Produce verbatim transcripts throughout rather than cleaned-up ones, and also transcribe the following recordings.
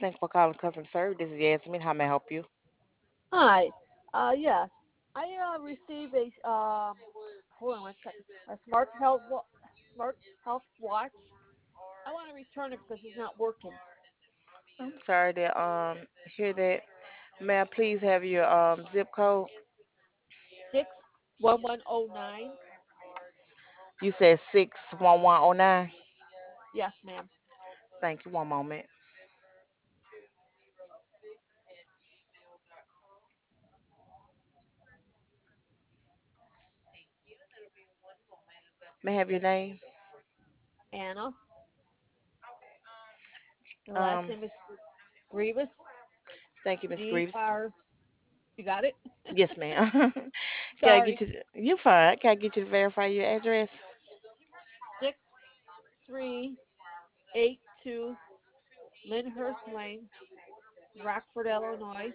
Thanks for calling customer service. This is Yasmin. How may I help you? Hi. Uh, yes, I uh, received a um. Hold on one second. A smart health wa- smart health watch. I want to return it because it's not working. I'm sorry to um hear that. May I please have your um zip code? Six one one zero nine. You said six one one zero nine. Yes, ma'am. Thank you. One moment. May I have your name? Anna. The last Um, name is Grievous. thank you, Miss G Greaves. R. You got it. Yes, ma'am. Can I get Sorry. you? You fine. Can I get you to verify your address? Six three eight two Lyndhurst Lane, Rockford, Illinois.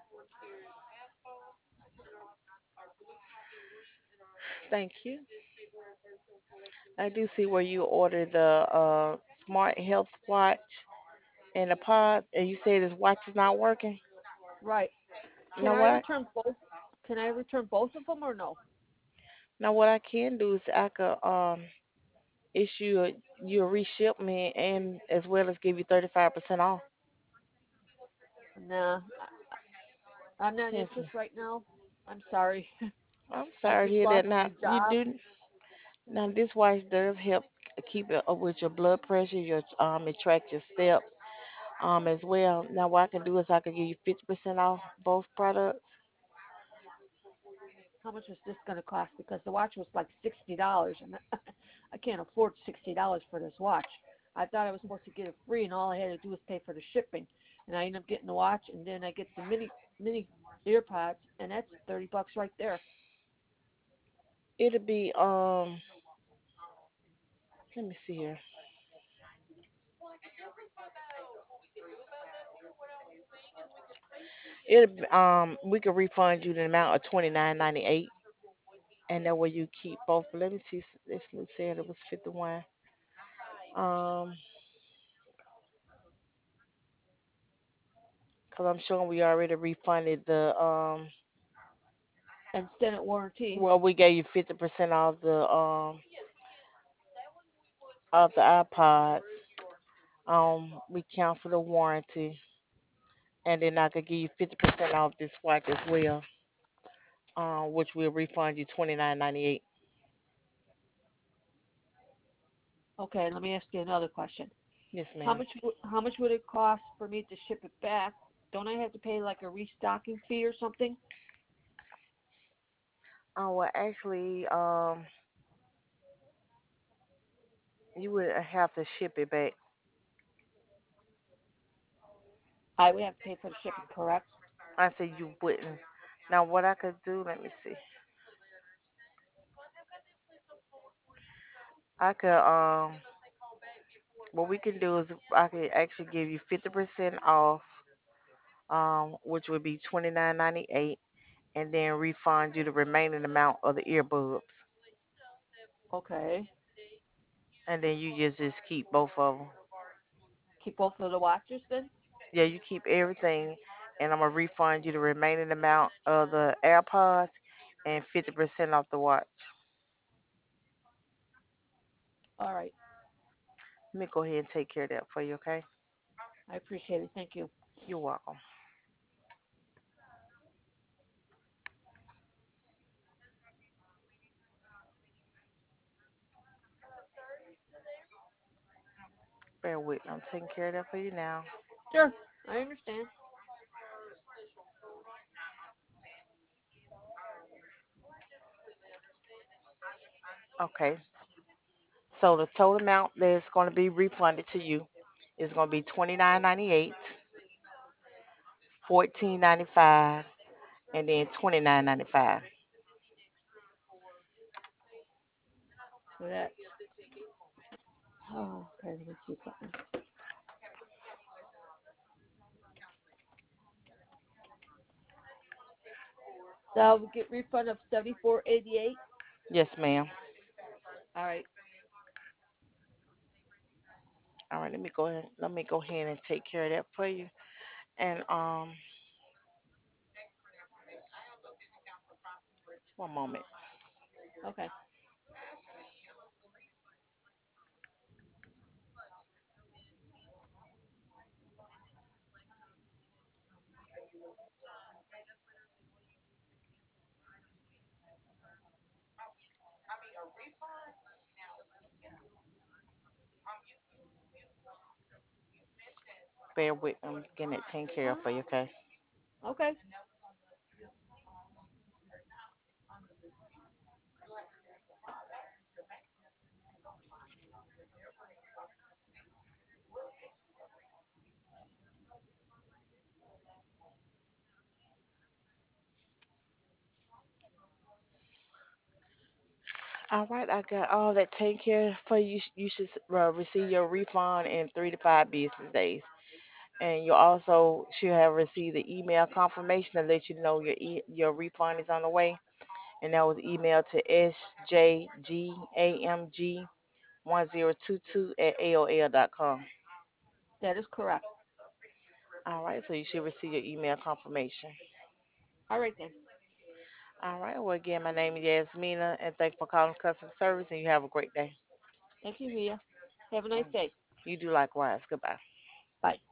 Thank you. I do see where you ordered the uh smart health watch and the pod, and you say this watch is not working. Right. Can Now I what? return both? Can I return both of them or no? Now what I can do is I could um issue a, you a reshipment and as well as give you thirty-five percent off. Nah, I'm not Yes, ma'am. interested right now. I'm sorry. I'm I sorry to just hear that. lost Now my you job. do. Now this watch does help keep it up with your blood pressure, your um, it tracks your steps, um, as well. Now what I can do is I can give you fifty percent off both products. How much is this going to cost? Because the watch was like sixty dollars, and I can't afford sixty dollars for this watch. I thought I was supposed to get it free, and all I had to do was pay for the shipping. And I end up getting the watch, and then I get the mini mini earpods, and that's thirty bucks right there. It'll be um. Let me see here. It'll be, um. We can refund you the amount of twenty nine ninety eight, and that way you keep both. But let me see. This one said it was fifty one. Um. Cause I'm sure we already refunded the um. And extended warranty. Well, we gave you fifty percent off the um of the iPods. Um, we cancel the warranty, and then I could give you fifty percent off this watch as well, uh, which will refund you twenty nine ninety eight. Okay, let me ask you another question. Yes, How ma'am. much wo- how much would it cost for me to ship it back? Don't I have to pay like a restocking fee or something? Oh well, actually, um, you would have to ship it back. I would have to pay for the shipping, correct? I said you wouldn't. Now, what I could do, let me see. I could um, what we can do is I could actually give you fifty percent off, um, which would be twenty nine ninety eight, and then refund you the remaining amount of the earbuds. Okay. And then you just just keep both of them. Keep both of the watches then? Yeah, you keep everything, and I'm gonna refund you the remaining amount of the AirPods and fifty percent off the watch. All right. Let me go ahead and take care of that for you, okay? I appreciate it. Thank you. You're welcome. Bear with me. I'm taking care of that for you now. Sure. I understand. Okay. So the total amount that's going to be refunded to you is going to be twenty nine ninety eight, fourteen ninety five, and then twenty nine ninety five. So that's oh, okay, let me see something. So I will get refund of seventy four eighty eight. Yes, ma'am. All right. All right, let me go ahead. Let me go ahead and take care of that for you. And um, one moment. Okay. Bear with. I'm getting it taken care of Uh, for you. Okay. okay. All right, I got all that taken care of for you. You should uh, receive your refund in three to five business days. And you also should have received the email confirmation to let you know your e- your refund is on the way. And that was emailed to sjgamg1022 at A O L dot com. That is correct. All right, so you should receive your email confirmation. All right then. All right, well, again, my name is Yasmina, and thank you for calling customer service, and you have a great day. Thank you, Mia. Have a nice Mm. day. You do likewise. Goodbye. Bye.